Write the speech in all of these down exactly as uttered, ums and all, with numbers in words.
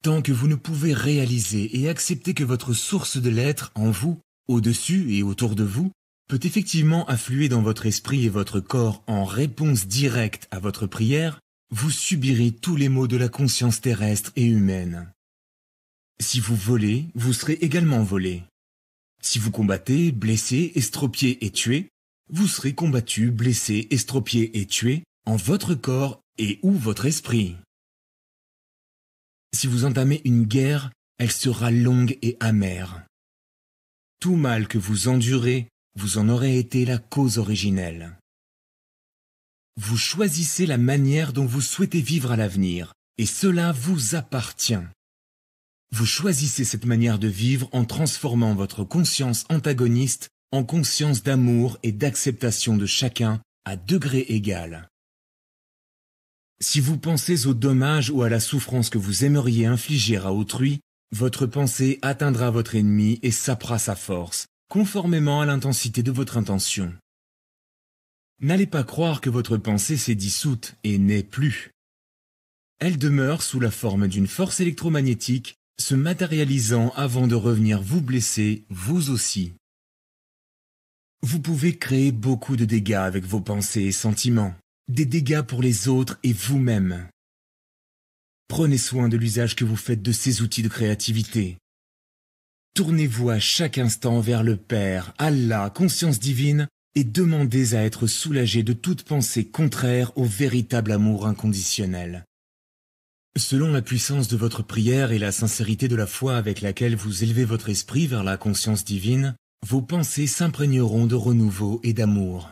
Tant que vous ne pouvez réaliser et accepter que votre source de l'être en vous, au-dessus et autour de vous, peut effectivement affluer dans votre esprit et votre corps en réponse directe à votre prière, vous subirez tous les maux de la conscience terrestre et humaine. Si vous volez, vous serez également volé. Si vous combattez, blessez, estropiez et tuez, vous serez combattu, blessé, estropié et tué en votre corps et ou votre esprit. Si vous entamez une guerre, elle sera longue et amère. Tout mal que vous endurez, vous en aurez été la cause originelle. Vous choisissez la manière dont vous souhaitez vivre à l'avenir, et cela vous appartient. Vous choisissez cette manière de vivre en transformant votre conscience antagoniste en conscience d'amour et d'acceptation de chacun à degré égal. Si vous pensez au dommage ou à la souffrance que vous aimeriez infliger à autrui, votre pensée atteindra votre ennemi et sapera sa force, conformément à l'intensité de votre intention. N'allez pas croire que votre pensée s'est dissoute et n'est plus. Elle demeure sous la forme d'une force électromagnétique, se matérialisant avant de revenir vous blesser, vous aussi. Vous pouvez créer beaucoup de dégâts avec vos pensées et sentiments, des dégâts pour les autres et vous-même. Prenez soin de l'usage que vous faites de ces outils de créativité. Tournez-vous à chaque instant vers le Père, Allah, conscience divine, et demandez à être soulagé de toute pensée contraire au véritable amour inconditionnel. Selon la puissance de votre prière et la sincérité de la foi avec laquelle vous élevez votre esprit vers la conscience divine, vos pensées s'imprégneront de renouveau et d'amour.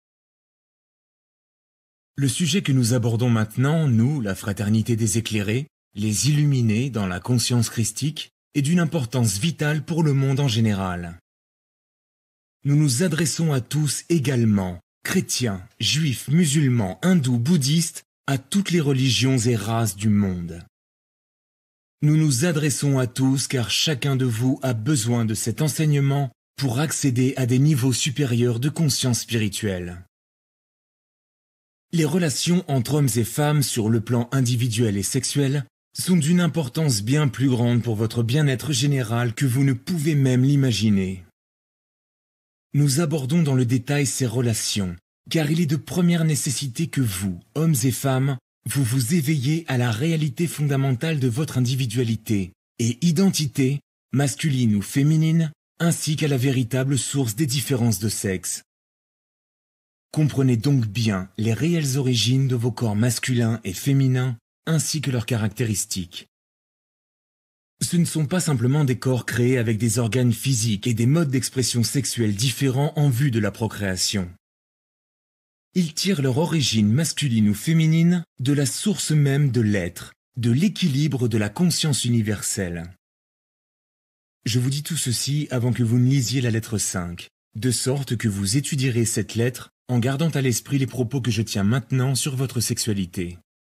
Le sujet que nous abordons maintenant, nous, la fraternité des éclairés, les illuminés dans la conscience christique, est d'une importance vitale pour le monde en général. Nous nous adressons à tous également, chrétiens, juifs, musulmans, hindous, bouddhistes, à toutes les religions et races du monde. Nous nous adressons à tous car chacun de vous a besoin de cet enseignement pour accéder à des niveaux supérieurs de conscience spirituelle. Les relations entre hommes et femmes sur le plan individuel et sexuel sont d'une importance bien plus grande pour votre bien-être général que vous ne pouvez même l'imaginer. Nous abordons dans le détail ces relations, car il est de première nécessité que vous, hommes et femmes, vous vous éveillez à la réalité fondamentale de votre individualité et identité, masculine ou féminine, ainsi qu'à la véritable source des différences de sexe. Comprenez donc bien les réelles origines de vos corps masculins et féminins, ainsi que leurs caractéristiques. Ce ne sont pas simplement des corps créés avec des organes physiques et des modes d'expression sexuelle différents en vue de la procréation. Ils tirent leur origine masculine ou féminine de la source même de l'être, de l'équilibre de la conscience universelle. Je vous dis tout ceci avant que vous ne lisiez la lettre cinq, de sorte que vous étudierez cette lettre en gardant à l'esprit les propos que je tiens maintenant sur votre sexualité.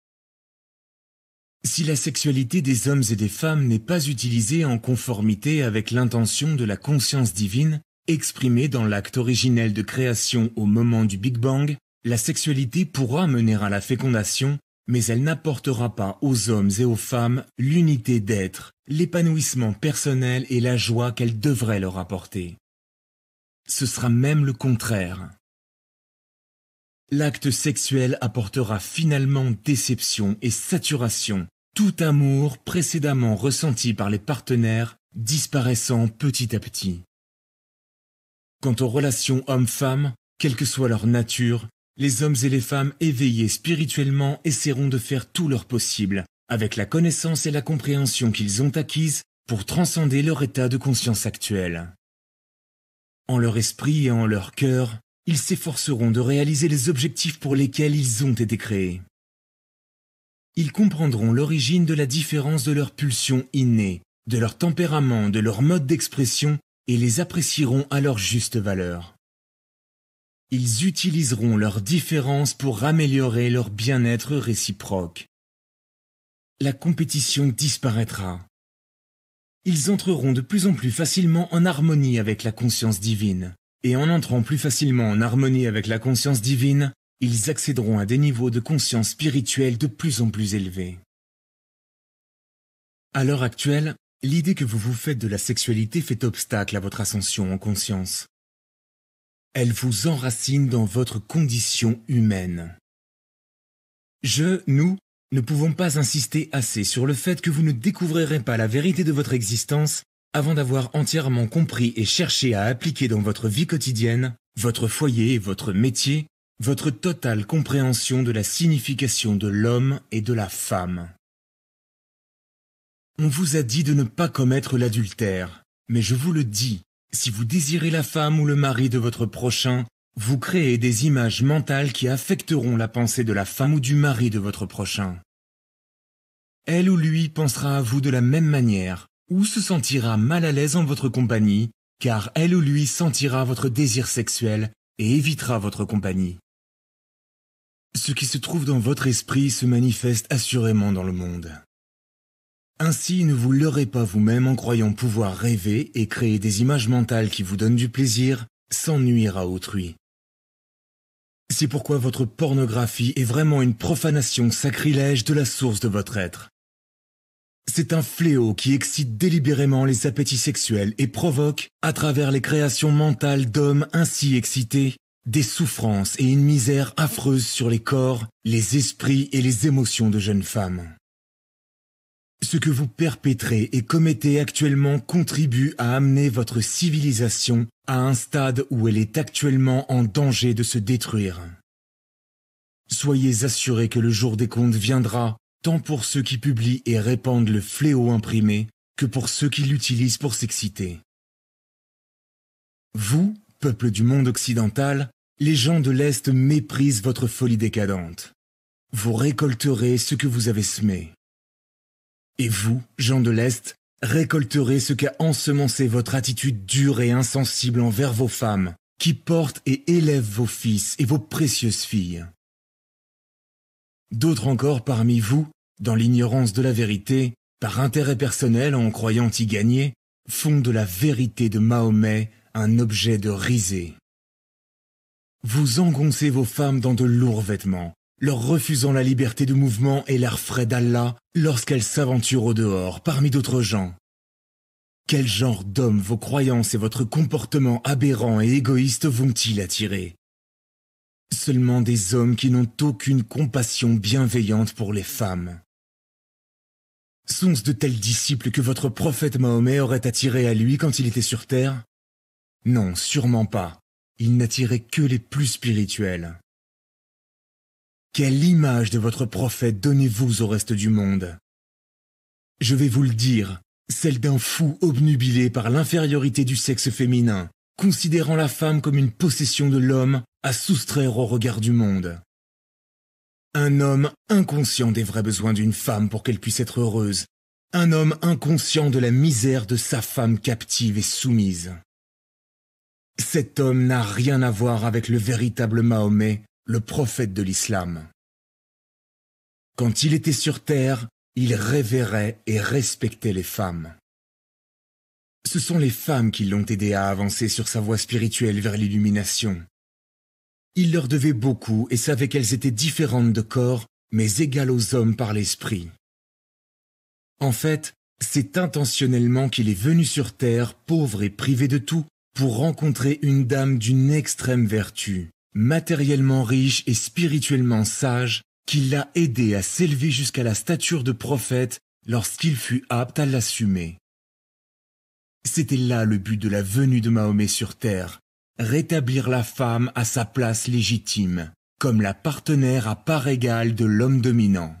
Si la sexualité des hommes et des femmes n'est pas utilisée en conformité avec l'intention de la conscience divine, exprimée dans l'acte originel de création au moment du Big Bang, la sexualité pourra mener à la fécondation, mais elle n'apportera pas aux hommes et aux femmes l'unité d'être, l'épanouissement personnel et la joie qu'elle devrait leur apporter. Ce sera même le contraire. L'acte sexuel apportera finalement déception et saturation, tout amour précédemment ressenti par les partenaires disparaissant petit à petit. Quant aux relations hommes-femmes, quelle que soit leur nature, les hommes et les femmes éveillés spirituellement essaieront de faire tout leur possible, avec la connaissance et la compréhension qu'ils ont acquises, pour transcender leur état de conscience actuel. En leur esprit et en leur cœur, ils s'efforceront de réaliser les objectifs pour lesquels ils ont été créés. Ils comprendront l'origine de la différence de leurs pulsions innées, de leur tempérament, de leur mode d'expression et les apprécieront à leur juste valeur. Ils utiliseront leurs différences pour améliorer leur bien-être réciproque. La compétition disparaîtra. Ils entreront de plus en plus facilement en harmonie avec la conscience divine. Et en entrant plus facilement en harmonie avec la conscience divine, ils accéderont à des niveaux de conscience spirituelle de plus en plus élevés. À l'heure actuelle, l'idée que vous vous faites de la sexualité fait obstacle à votre ascension en conscience. Elle vous enracine dans votre condition humaine. Je, nous, ne pouvons pas insister assez sur le fait que vous ne découvrirez pas la vérité de votre existence avant d'avoir entièrement compris et cherché à appliquer dans votre vie quotidienne, votre foyer et votre métier, votre totale compréhension de la signification de l'homme et de la femme. On vous a dit de ne pas commettre l'adultère, mais je vous le dis, si vous désirez la femme ou le mari de votre prochain, vous créez des images mentales qui affecteront la pensée de la femme ou du mari de votre prochain. Elle ou lui pensera à vous de la même manière, ou se sentira mal à l'aise en votre compagnie, car elle ou lui sentira votre désir sexuel et évitera votre compagnie. Ce qui se trouve dans votre esprit se manifeste assurément dans le monde. Ainsi, ne vous leurrez pas vous-même en croyant pouvoir rêver et créer des images mentales qui vous donnent du plaisir sans nuire à autrui. C'est pourquoi votre pornographie est vraiment une profanation sacrilège de la source de votre être. C'est un fléau qui excite délibérément les appétits sexuels et provoque, à travers les créations mentales d'hommes ainsi excités, des souffrances et une misère affreuse sur les corps, les esprits et les émotions de jeunes femmes. Ce que vous perpétrez et commettez actuellement contribue à amener votre civilisation à un stade où elle est actuellement en danger de se détruire. Soyez assurés que le jour des comptes viendra, tant pour ceux qui publient et répandent le fléau imprimé, que pour ceux qui l'utilisent pour s'exciter. Vous, peuple du monde occidental, les gens de l'Est méprisent votre folie décadente. Vous récolterez ce que vous avez semé. Et vous, gens de l'Est, récolterez ce qu'a ensemencé votre attitude dure et insensible envers vos femmes, qui portent et élèvent vos fils et vos précieuses filles. D'autres encore parmi vous, dans l'ignorance de la vérité, par intérêt personnel en croyant y gagner, font de la vérité de Mahomet un objet de risée. Vous engoncez vos femmes dans de lourds vêtements, leur refusant la liberté de mouvement et l'air frais d'Allah lorsqu'elles s'aventurent au dehors parmi d'autres gens. Quel genre d'homme vos croyances et votre comportement aberrant et égoïste vont-ils attirer? Seulement des hommes qui n'ont aucune compassion bienveillante pour les femmes. Sont-ce de tels disciples que votre prophète Mahomet aurait attirés à lui quand il était sur terre? Non, sûrement pas. Il n'attirait que les plus spirituels. Quelle image de votre prophète donnez-vous au reste du monde? Je vais vous le dire, celle d'un fou obnubilé par l'infériorité du sexe féminin, considérant la femme comme une possession de l'homme à soustraire au regard du monde. Un homme inconscient des vrais besoins d'une femme pour qu'elle puisse être heureuse. Un homme inconscient de la misère de sa femme captive et soumise. Cet homme n'a rien à voir avec le véritable Mahomet, le prophète de l'islam. Quand il était sur terre, il révérait et respectait les femmes. Ce sont les femmes qui l'ont aidé à avancer sur sa voie spirituelle vers l'illumination. Il leur devait beaucoup et savait qu'elles étaient différentes de corps, mais égales aux hommes par l'esprit. En fait, c'est intentionnellement qu'il est venu sur terre, pauvre et privé de tout, pour rencontrer une dame d'une extrême vertu, matériellement riche et spirituellement sage, qui l'a aidé à s'élever jusqu'à la stature de prophète lorsqu'il fut apte à l'assumer. C'était là le but de la venue de Mahomet sur terre, rétablir la femme à sa place légitime, comme la partenaire à part égale de l'homme dominant.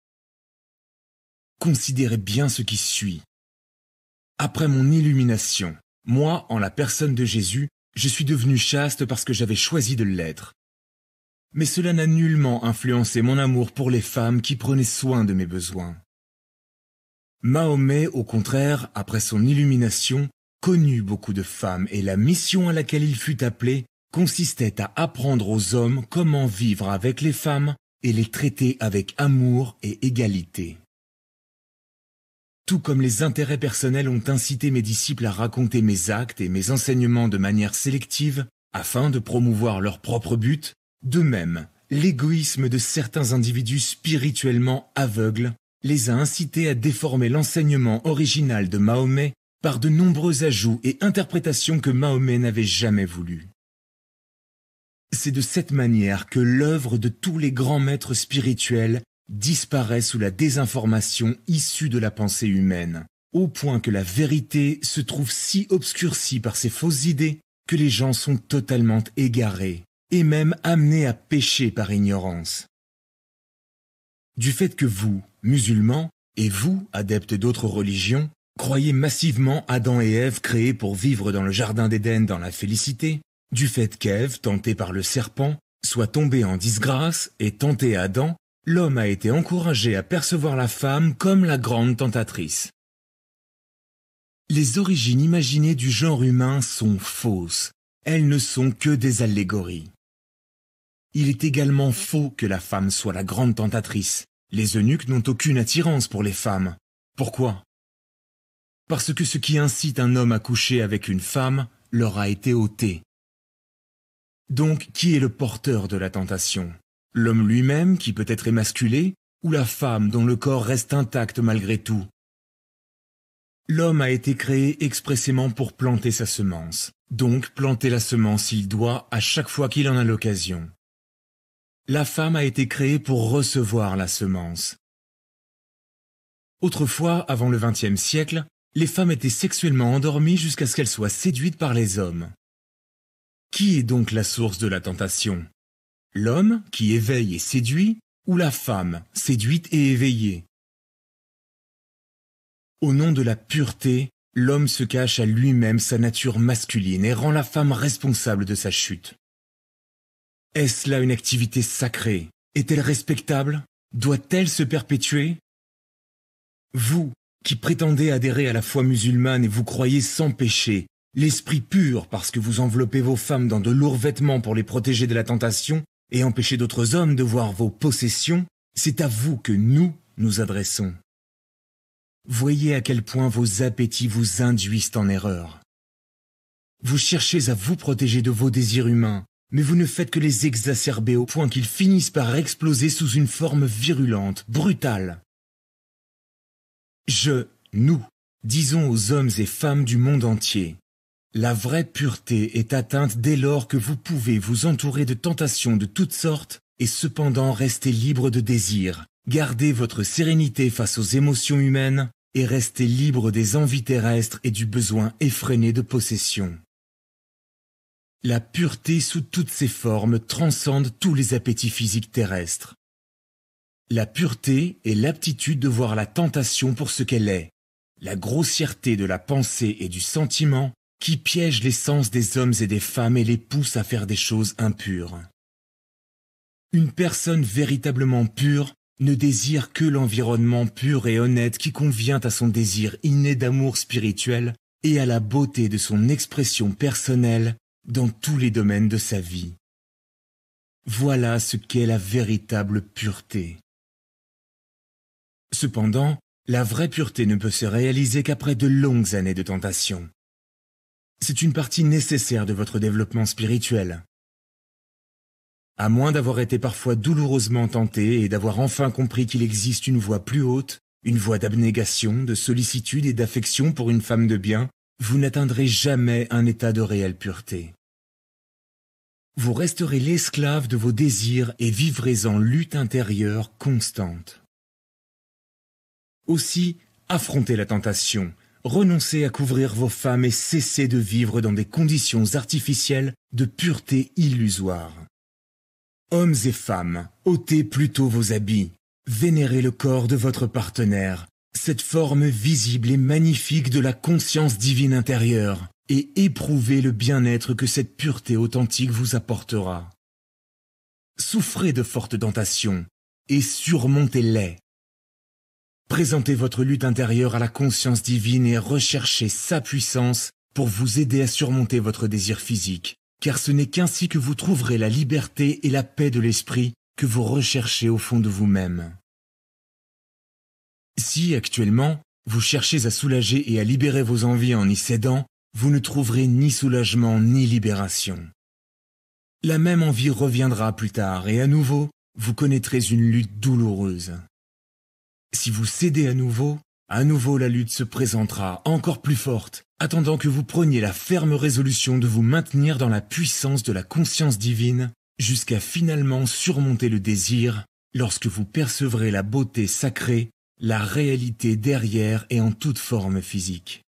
Considérez bien ce qui suit. Après mon illumination, moi, en la personne de Jésus, je suis devenu chaste parce que j'avais choisi de l'être. Mais cela n'a nullement influencé mon amour pour les femmes qui prenaient soin de mes besoins. Mahomet, au contraire, après son illumination, connut beaucoup de femmes et la mission à laquelle il fut appelé consistait à apprendre aux hommes comment vivre avec les femmes et les traiter avec amour et égalité. Tout comme les intérêts personnels ont incité mes disciples à raconter mes actes et mes enseignements de manière sélective afin de promouvoir leur propre but, de même, l'égoïsme de certains individus spirituellement aveugles les a incités à déformer l'enseignement original de Mahomet par de nombreux ajouts et interprétations que Mahomet n'avait jamais voulu. C'est de cette manière que l'œuvre de tous les grands maîtres spirituels disparaît sous la désinformation issue de la pensée humaine, au point que la vérité se trouve si obscurcie par ces fausses idées que les gens sont totalement égarés et même amenés à pécher par ignorance. Du fait que vous, musulmans, et vous, adeptes d'autres religions, croyez massivement Adam et Ève créés pour vivre dans le jardin d'Éden dans la félicité, du fait qu'Ève, tentée par le serpent, soit tombée en disgrâce et tentée Adam, l'homme a été encouragé à percevoir la femme comme la grande tentatrice. Les origines imaginées du genre humain sont fausses, elles ne sont que des allégories. Il est également faux que la femme soit la grande tentatrice. Les eunuques n'ont aucune attirance pour les femmes. Pourquoi? Parce que ce qui incite un homme à coucher avec une femme leur a été ôté. Donc, qui est le porteur de la tentation? L'homme lui-même qui peut être émasculé, ou la femme dont le corps reste intact malgré tout? L'homme a été créé expressément pour planter sa semence, donc planter la semence s'il doit à chaque fois qu'il en a l'occasion. La femme a été créée pour recevoir la semence. Autrefois, avant le vingtième siècle, les femmes étaient sexuellement endormies jusqu'à ce qu'elles soient séduites par les hommes. Qui est donc la source de la tentation? L'homme, qui éveille et séduit, ou la femme, séduite et éveillée? Au nom de la pureté, l'homme se cache à lui-même sa nature masculine et rend la femme responsable de sa chute. Est-ce là une activité sacrée? Est-elle respectable? Doit-elle se perpétuer? Vous, qui prétendez adhérer à la foi musulmane et vous croyez sans péché, l'esprit pur parce que vous enveloppez vos femmes dans de lourds vêtements pour les protéger de la tentation et empêcher d'autres hommes de voir vos possessions, c'est à vous que nous nous adressons. Voyez à quel point vos appétits vous induisent en erreur. Vous cherchez à vous protéger de vos désirs humains, mais vous ne faites que les exacerber au point qu'ils finissent par exploser sous une forme virulente, brutale. Je, nous, disons aux hommes et femmes du monde entier, la vraie pureté est atteinte dès lors que vous pouvez vous entourer de tentations de toutes sortes et cependant rester libre de désirs, garder votre sérénité face aux émotions humaines et rester libre des envies terrestres et du besoin effréné de possession. La pureté sous toutes ses formes transcende tous les appétits physiques terrestres. La pureté est l'aptitude de voir la tentation pour ce qu'elle est, la grossièreté de la pensée et du sentiment qui piège les sens des hommes et des femmes et les pousse à faire des choses impures. Une personne véritablement pure ne désire que l'environnement pur et honnête qui convient à son désir inné d'amour spirituel et à la beauté de son expression personnelle dans tous les domaines de sa vie. Voilà ce qu'est la véritable pureté. Cependant, la vraie pureté ne peut se réaliser qu'après de longues années de tentation. C'est une partie nécessaire de votre développement spirituel. À moins d'avoir été parfois douloureusement tenté et d'avoir enfin compris qu'il existe une voie plus haute, une voie d'abnégation, de sollicitude et d'affection pour une femme de bien, vous n'atteindrez jamais un état de réelle pureté. Vous resterez l'esclave de vos désirs et vivrez en lutte intérieure constante. Aussi, affrontez la tentation, renoncez à couvrir vos femmes et cessez de vivre dans des conditions artificielles de pureté illusoire. Hommes et femmes, ôtez plutôt vos habits, vénérez le corps de votre partenaire, cette forme visible et magnifique de la conscience divine intérieure, et éprouvez le bien-être que cette pureté authentique vous apportera. Souffrez de fortes tentations, et surmontez-les. Présentez votre lutte intérieure à la conscience divine et recherchez sa puissance pour vous aider à surmonter votre désir physique, car ce n'est qu'ainsi que vous trouverez la liberté et la paix de l'esprit que vous recherchez au fond de vous-même. Si, actuellement, vous cherchez à soulager et à libérer vos envies en y cédant, vous ne trouverez ni soulagement ni libération. La même envie reviendra plus tard et à nouveau, vous connaîtrez une lutte douloureuse. Si vous cédez à nouveau, à nouveau la lutte se présentera encore plus forte, attendant que vous preniez la ferme résolution de vous maintenir dans la puissance de la conscience divine, jusqu'à finalement surmonter le désir, lorsque vous percevrez la beauté sacrée, la réalité derrière et en toute forme physique.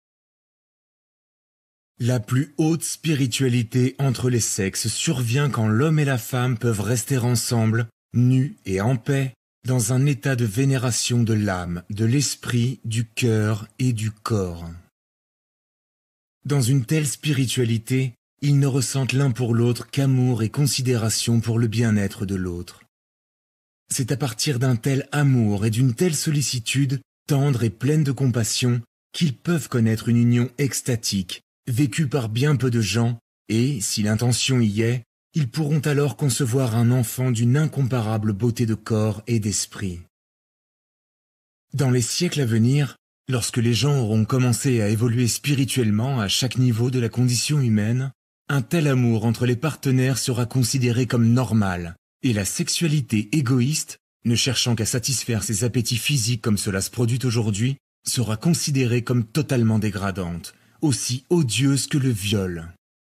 La plus haute spiritualité entre les sexes survient quand l'homme et la femme peuvent rester ensemble, nus et en paix, dans un état de vénération de l'âme, de l'esprit, du cœur et du corps. Dans une telle spiritualité, ils ne ressentent l'un pour l'autre qu'amour et considération pour le bien-être de l'autre. C'est à partir d'un tel amour et d'une telle sollicitude, tendre et pleine de compassion, qu'ils peuvent connaître une union extatique, vécue par bien peu de gens, et, si l'intention y est, ils pourront alors concevoir un enfant d'une incomparable beauté de corps et d'esprit. Dans les siècles à venir, lorsque les gens auront commencé à évoluer spirituellement à chaque niveau de la condition humaine, un tel amour entre les partenaires sera considéré comme normal, et la sexualité égoïste, ne cherchant qu'à satisfaire ses appétits physiques comme cela se produit aujourd'hui, sera considérée comme totalement dégradante, aussi odieuse que le viol.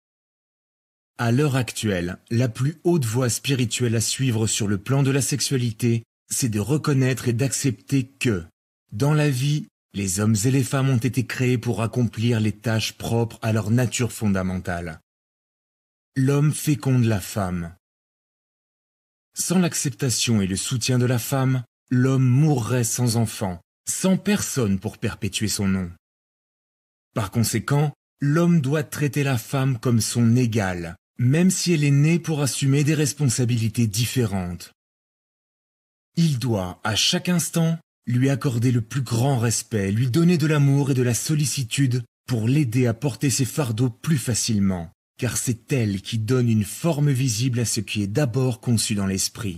À l'heure actuelle, la plus haute voie spirituelle à suivre sur le plan de la sexualité, c'est de reconnaître et d'accepter que, dans la vie, les hommes et les femmes ont été créés pour accomplir les tâches propres à leur nature fondamentale. L'homme féconde la femme. Sans l'acceptation et le soutien de la femme, l'homme mourrait sans enfant, sans personne pour perpétuer son nom. Par conséquent, l'homme doit traiter la femme comme son égale, même si elle est née pour assumer des responsabilités différentes. Il doit, à chaque instant, lui accorder le plus grand respect, lui donner de l'amour et de la sollicitude pour l'aider à porter ses fardeaux plus facilement, car c'est elle qui donne une forme visible à ce qui est d'abord conçu dans l'esprit.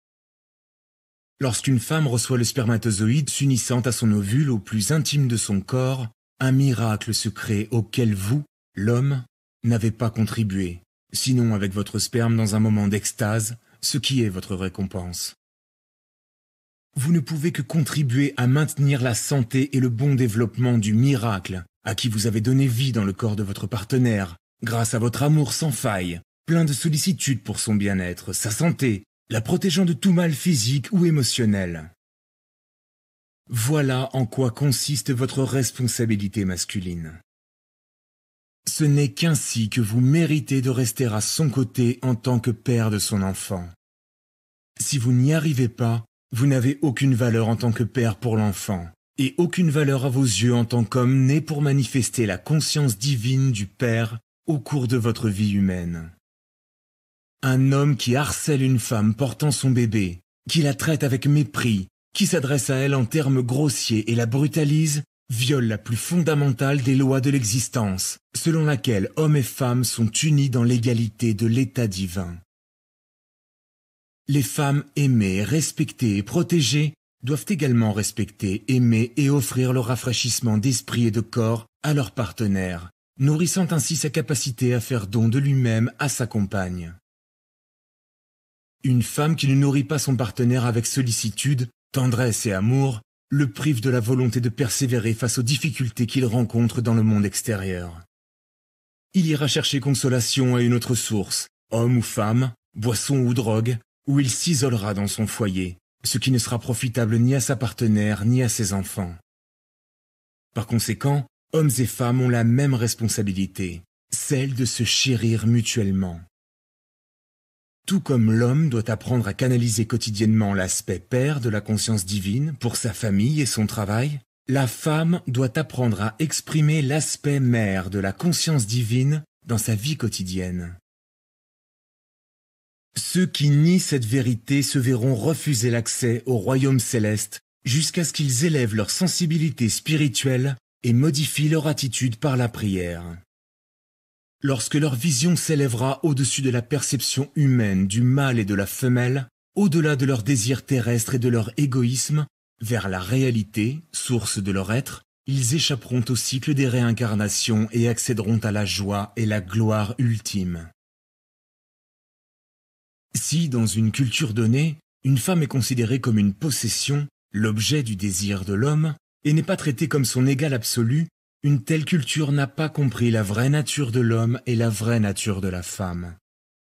Lorsqu'une femme reçoit le spermatozoïde s'unissant à son ovule au plus intime de son corps, un miracle se crée auquel vous, l'homme, n'avez pas contribué, sinon avec votre sperme dans un moment d'extase, ce qui est votre récompense. Vous ne pouvez que contribuer à maintenir la santé et le bon développement du miracle à qui vous avez donné vie dans le corps de votre partenaire, grâce à votre amour sans faille, plein de sollicitude pour son bien-être, sa santé, la protégeant de tout mal physique ou émotionnel. Voilà en quoi consiste votre responsabilité masculine. Ce n'est qu'ainsi que vous méritez de rester à son côté en tant que père de son enfant. Si vous n'y arrivez pas, vous n'avez aucune valeur en tant que père pour l'enfant, et aucune valeur à vos yeux en tant qu'homme né pour manifester la conscience divine du Père au cours de votre vie humaine. Un homme qui harcèle une femme portant son bébé, qui la traite avec mépris, qui s'adresse à elle en termes grossiers et la brutalise, viole la plus fondamentale des lois de l'existence, selon laquelle hommes et femmes sont unis dans l'égalité de l'état divin. Les femmes aimées, respectées et protégées doivent également respecter, aimer et offrir le rafraîchissement d'esprit et de corps à leur partenaire, nourrissant ainsi sa capacité à faire don de lui-même à sa compagne. Une femme qui ne nourrit pas son partenaire avec sollicitude, tendresse et amour, le prive de la volonté de persévérer face aux difficultés qu'il rencontre dans le monde extérieur. Il ira chercher consolation à une autre source, homme ou femme, boisson ou drogue, où il s'isolera dans son foyer, ce qui ne sera profitable ni à sa partenaire ni à ses enfants. Par conséquent, hommes et femmes ont la même responsabilité, celle de se chérir mutuellement. Tout comme l'homme doit apprendre à canaliser quotidiennement l'aspect père de la conscience divine pour sa famille et son travail, la femme doit apprendre à exprimer l'aspect mère de la conscience divine dans sa vie quotidienne. Ceux qui nient cette vérité se verront refuser l'accès au royaume céleste jusqu'à ce qu'ils élèvent leur sensibilité spirituelle et modifient leur attitude par la prière. Lorsque leur vision s'élèvera au-dessus de la perception humaine du mâle et de la femelle, au-delà de leurs désirs terrestres et de leur égoïsme, vers la réalité, source de leur être, ils échapperont au cycle des réincarnations et accéderont à la joie et la gloire ultime. Si, dans une culture donnée, une femme est considérée comme une possession, l'objet du désir de l'homme, et n'est pas traité comme son égal absolu, une telle culture n'a pas compris la vraie nature de l'homme et la vraie nature de la femme.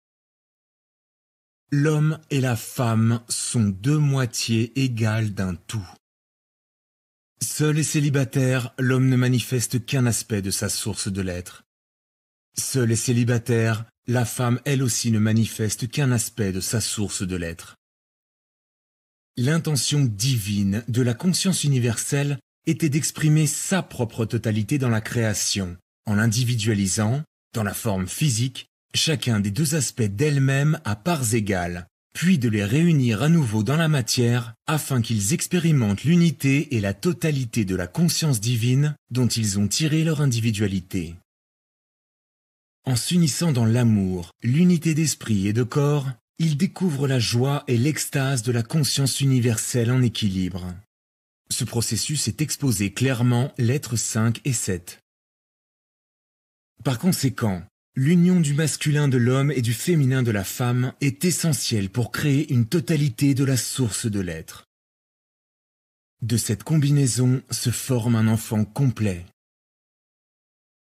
L'homme et la femme sont deux moitiés égales d'un tout. Seul et célibataire, l'homme ne manifeste qu'un aspect de sa source de l'être. Seul et célibataire, la femme elle aussi ne manifeste qu'un aspect de sa source de l'être. L'intention divine de la conscience universelle était d'exprimer sa propre totalité dans la création, en l'individualisant, dans la forme physique, chacun des deux aspects d'elle-même à parts égales, puis de les réunir à nouveau dans la matière afin qu'ils expérimentent l'unité et la totalité de la conscience divine dont ils ont tiré leur individualité. En s'unissant dans l'amour, l'unité d'esprit et de corps, ils découvrent la joie et l'extase de la conscience universelle en équilibre. Ce processus est exposé clairement lettres cinq et sept. Par conséquent, l'union du masculin de l'homme et du féminin de la femme est essentielle pour créer une totalité de la source de l'être. De cette combinaison se forme un enfant complet,